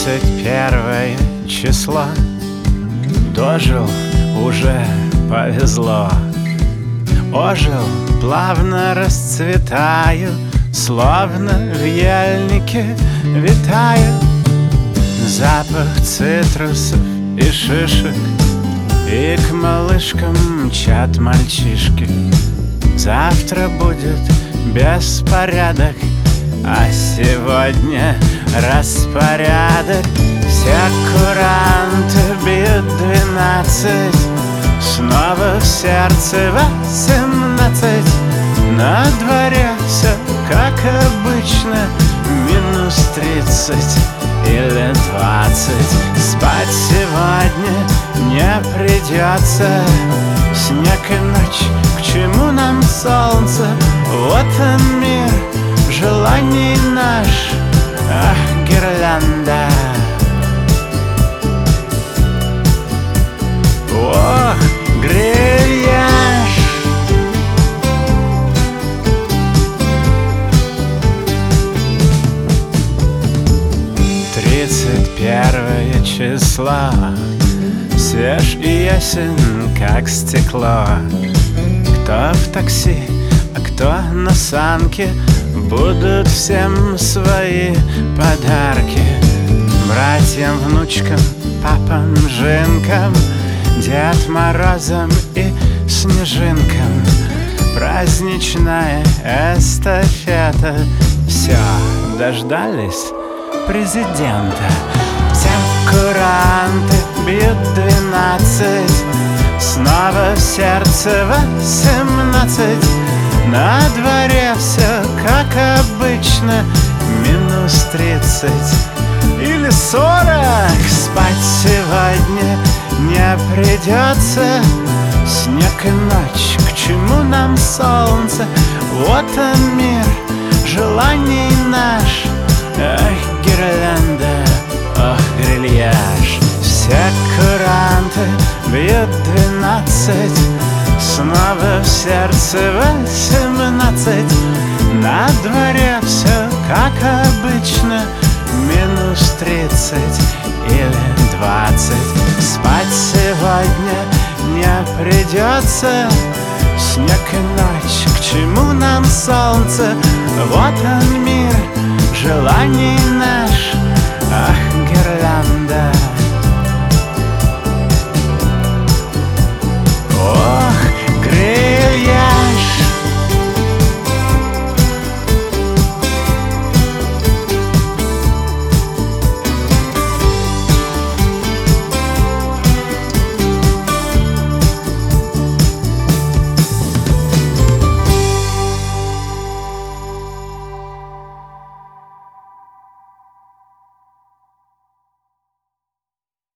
31 число. Дожил, уже повезло. Ожил, плавно расцветаю, словно в ельнике витаю. Запах цитрусов и шишек, и к малышкам мчат мальчишки. Завтра будет беспорядок, а сегодня распорядок. Все куранты бьют 12, снова в сердце 18. На дворе все как обычно, минус 30 или 20. Спать сегодня не придется. Снег и ночь, к чему нам солнце? Вот он мир желаний наш, ах, гирлянда. Ох, грильяж. Тридцать первое число, свеж и ясен, как стекло. Кто в такси, а кто на санке, будут всем свои подарки. Братьям, внучкам, папам, жинкам, Дед Морозом и снежинкам. Праздничная эстафета. Все, дождались президента. Все куранты бьют 12, снова в сердце 18. На дворе все как обычно, минус 30 или 40. Спать сегодня не придется. Снег и ночь, к чему нам солнце? Вот он мир желаний наш, ах, гирлянда, ох, грильяж. Все куранты бьют 12, снова в сердце 18. На дворе все как обычно, минус 30 или 20. Спать сегодня не придется. Снег и ночь, к чему нам солнце? Вот он мир желаний наш,